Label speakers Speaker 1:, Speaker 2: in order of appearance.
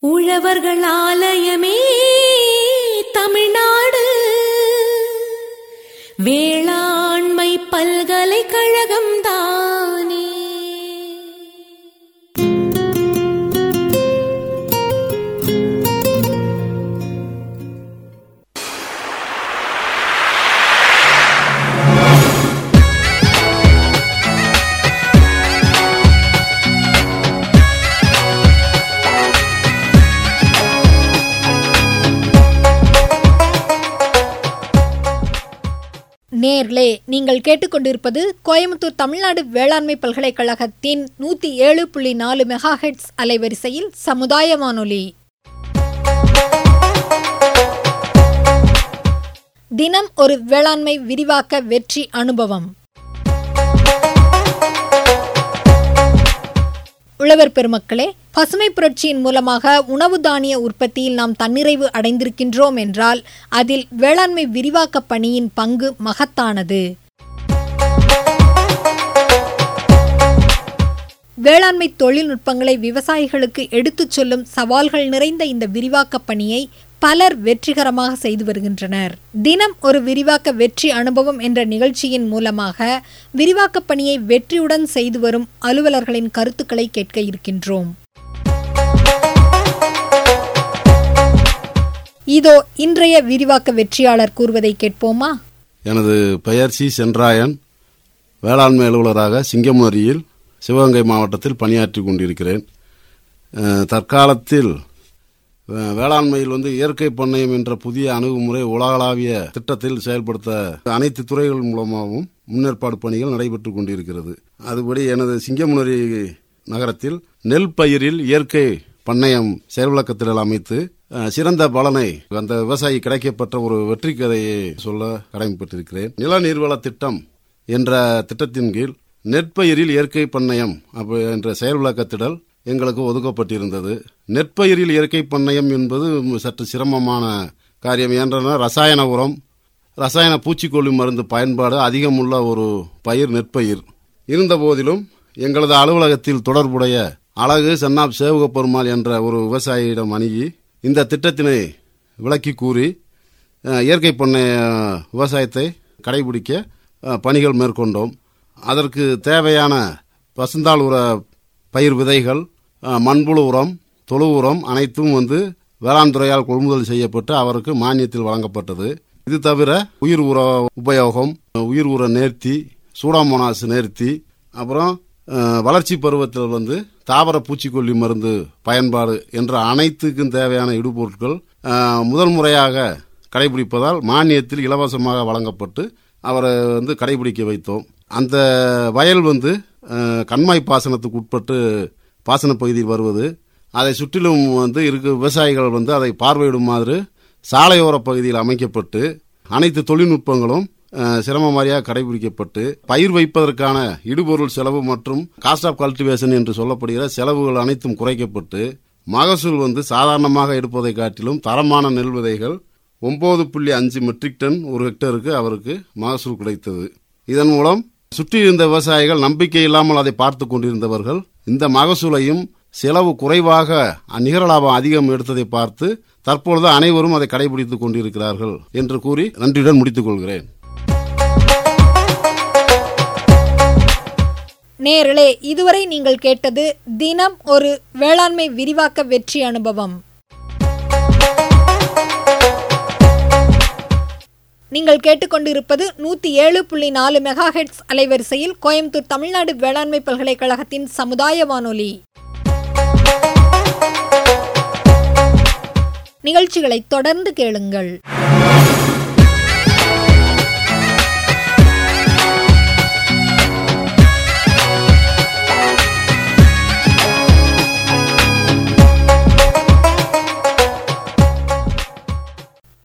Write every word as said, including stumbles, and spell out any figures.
Speaker 1: உழவர்கள் ஆலயமே தமிழ்நாடு வேளாண்மை பல்கலைக்கழகம் தானே.
Speaker 2: நேர்லே நீங்கள் கேட்டுக்கொண்டிருப்பது கோயம்புத்தூர் தமிழ்நாடு வேளாண்மை பல்கலைக்கழகத்தின் நூற்றி ஏழு புள்ளி நாலு மெகா ஹெர்ட்ஸ் அலைவரிசையில் சமுதாய வானொலி. தினம் ஒரு வேளாண்மை விரிவாக்க வெற்றி அனுபவம். உழவர் பெருமக்களே, பசுமை புரட்சியின் மூலமாக உணவு தானிய உற்பத்தியில் நாம் தன்னிறைவு அடைந்திருக்கின்றோம் என்றால் அதில் வேளாண்மை விரிவாக்க பணியின் பங்கு மகத்தானது. வேளாண்மை தொழில்நுட்பங்களை விவசாயிகளுக்கு எடுத்துச் சொல்லும் சவால்கள் நிறைந்த இந்த விரிவாக்க பணியை பலர் வெற்றிகரமாக செய்து வருகின்றனர். தினம் ஒரு விரிவாக்க வெற்றி அனுபவம் என்ற நிகழ்ச்சியின் மூலமாக விரிவாக்க பணியை வெற்றியுடன் செய்து வரும் அலுவலர்களின் கருத்துக்களை கேட்க இருக்கின்றோம். இதோ இன்றைய விரிவாக்க வெற்றியாளர் கூறுவதை கேட்போமா?
Speaker 3: எனது பெயர் சி சென்றாயன். வேளாண்மை அலுவலராக சிங்கமுனரியில் சிவகங்கை மாவட்டத்தில் பணியாற்றி கொண்டிருக்கிறேன். தற்காலத்தில் வேளாண்மையில் வந்து இயற்கை பண்ணையம் என்ற புதிய அணுகுமுறை உலகளாவிய திட்டத்தில் செயல்படுத்த அனைத்து துறைகள் மூலமாகவும் முன்னேற்பாடு பணிகள் நடைபெற்றுக் கொண்டிருக்கிறது. அதுபடி எனது சிங்கமுனரி நகரத்தில் நெல் பயிரில் இயற்கை பண்ணையம் செயல்விளக்கத்திடல் அமைத்து சிறந்த பலனை அந்த விவசாயி கிடைக்கப்பட்ட ஒரு வெற்றி கதையை சொல்ல கடமைப்பட்டிருக்கிறேன். நில நீர்வள திட்டம் என்ற திட்டத்தின் கீழ் நெற்பயிரில் இயற்கை பண்ணையம் என்ற செயல்விளக்கத்திடல் எங்களுக்கு ஒதுக்கப்பட்டிருந்தது. நெற்பயிரில் இயற்கை பண்ணையம் என்பது சற்று சிரமமான காரியம். என்றால் ரசாயன உரம், ரசாயன பூச்சிக்கொல்லி மருந்து பயன்பாடு அதிகமுள்ள ஒரு பயிர் நெற்பயிர். இருந்த போதிலும் எங்களது அலுவலகத்தில் தொடர்புடைய அழகு சன்னாப் சேவக பெருமாள் என்ற ஒரு விவசாயியிடம் அணுகி இந்த திட்டத்தினை விளக்கி கூறி இயற்கை பண்ணைய விவசாயத்தை கடைபிடிக்க பணிகள் மேற்கொண்டோம். அதற்கு தேவையான பசுந்தாள் உர பயிர் விதைகள், மண்புழு உரம், தொழு உரம் அனைத்தும் வந்து வேளாண் துறையால் கொள்முதல் செய்யப்பட்டு அவருக்கு மானியத்தில் வழங்கப்பட்டது. இது தவிர உயிர் உர உபயோகம், உயிர் உர நேர்த்தி, சூடாமோனாஸ் நேர்த்தி, அப்புறம் வளர்ச்சி பருவத்தில் வந்து தாவர பூச்சிக்கொல்லி மருந்து பயன்பாடு என்ற அனைத்துக்கும் தேவையான இடுபொருட்கள் முதல் முறையாக கடைபிடிப்பதால் மானியத்தில் இலவசமாக வழங்கப்பட்டு அவரை வந்து கடைபிடிக்க வைத்தோம். அந்த வயல் வந்து கண்மாய் பாசனத்துக்கு உட்பட்டு பாசன பகுதியில் வருவது, அதை சுற்றிலும் வந்து இருக்க விவசாயிகள் வந்து அதை பார்வையிடுமாறு சாலையோர பகுதியில் அமைக்கப்பட்டு அனைத்து தொழில்நுட்பங்களும் சிரமம் வாரியாக கடைபிடிக்கப்பட்டு பயிர் வைப்பதற்கான இடுபொருள் செலவு மற்றும் காஸ்ட் ஆஃப் கல்டிவேஷன் என்று சொல்லப்படுகிற செலவுகள் அனைத்தும் குறைக்கப்பட்டு மகசூல் வந்து சாதாரணமாக எடுப்பதை காட்டிலும் தரமான நெல் விதைகள் ஒன்பது புள்ளி அஞ்சு மெட்ரிக் டன் ஒரு ஹெக்டருக்கு அவருக்கு மகசூல் கிடைத்தது. இதன் மூலம் சுற்றி இருந்த விவசாயிகள் நம்பிக்கை இல்லாமல் அதை பார்த்து கொண்டிருந்தவர்கள் இந்த மகசூலையும் செலவு குறைவாக நிகர லாபம் அதிகம் எடுத்ததை பார்த்து தற்பொழுது அனைவரும் அதை கடைபிடித்துக் கொண்டிருக்கிறார்கள் என்று கூறி நன்றியுடன் முடித்துக் கொள்கிறேன்.
Speaker 2: நேயர்களே, இதுவரை நீங்கள் கேட்டது தினம் ஒரு வேளாண்மை விரிவாக்க வெற்றி அனுபவம். நீங்கள் கேட்டுக்கொண்டிருப்பது நூற்றி ஏழு புள்ளி நாலு மெகா ஹெர்ட்ஸ் அலைவரிசையில் கோயம்புத்தூர் தமிழ்நாடு வேளாண்மை பல்கலைக்கழகத்தின் சமுதாய வானொலி. நிகழ்ச்சிகளை தொடர்ந்து கேளுங்கள்.